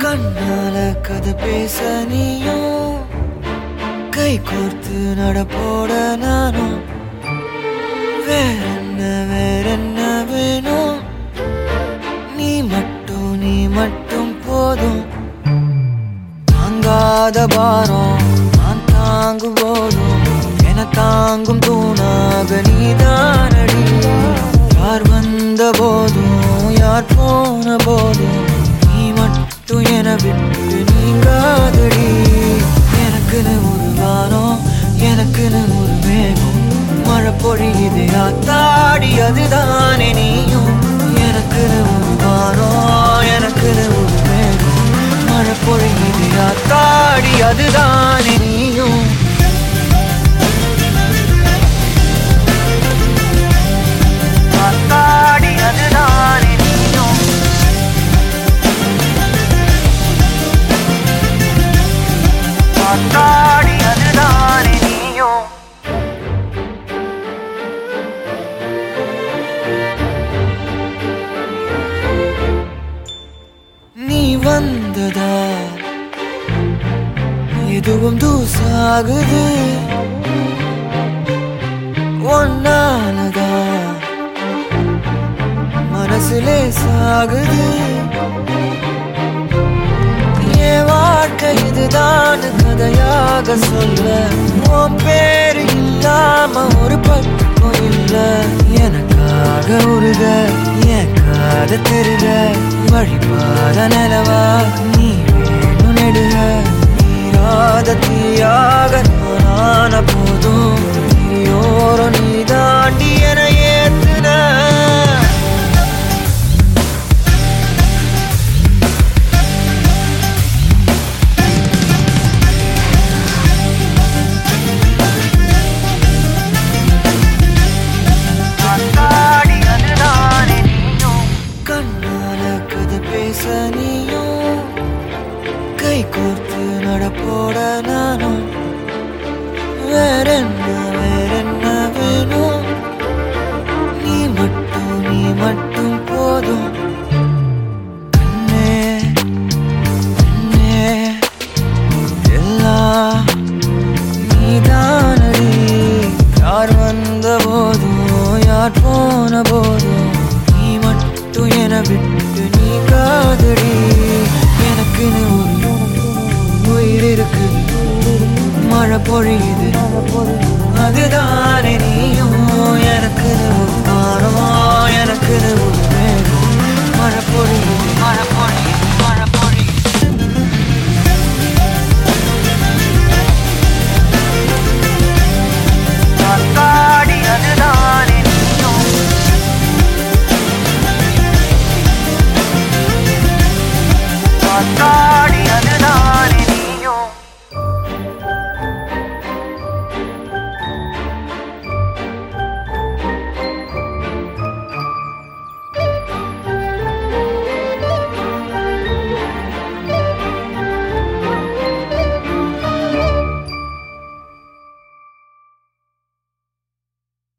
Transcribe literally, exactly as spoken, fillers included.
கண்ணால கதை பேச நீயும் கை கோர்த்து நடப்போட நானும் வேறென்ன வேறென்ன வேணும் நீ மட்டும் நீ மட்டும் போதும் தாங்காத பாரம் நான் தாங்கும் போதும் என தாங்கும் தூணாக நீதானடி யார் வந்த போதும் யார் போன போதும் நீ மட்டும் என விட்டு நீங்காதடி எனக்குன்னு ஒரு வானம் எனக்குன்னு ஒரு மேகம் மழை பொழியுது ஆத்தாடி அதுதானே நீயும் எனக்குன்னு ஒரு வானம் எனக்குன்னு ஒரு மேகம் மழை பொழியுது ஆத்தாடி அதுதானே நீயும் ஆத்தாடி அதுதானே நீயும் ஆத்தாடி அதுதானே நீயும் நீ வந்ததா எதுவும் தூசாகுது ஒன்னாலதா மனசுலே சாகுது என் வாழ்க்கை இதுதான் கதையாக சொல்ல உன் பேரு இல்லாம ஒரு பக்கம் இல்ல எனக்காக உருக என் காத திருக வழிபாத நிலவா நீ வேணும் நெடுக நீராத தீயாக நானான போதும் நீயோரம் நீ தாண்டி என ஏத்துன நீயும் கை கோர்த்து நடப்போட நானும் வேறென்ன வேறென்ன வேணும் நீ மட்டும் நீ மட்டும் போதும் கண்ணே கண்ணே எல்லாம் நீதானடி யார் வந்த போதும் யார் போன போதும் நீ மட்டும் என விட்டு நீ காதடி எனக்குன்னு ஒரு உயிர் இருக்கு மழை பொழியுது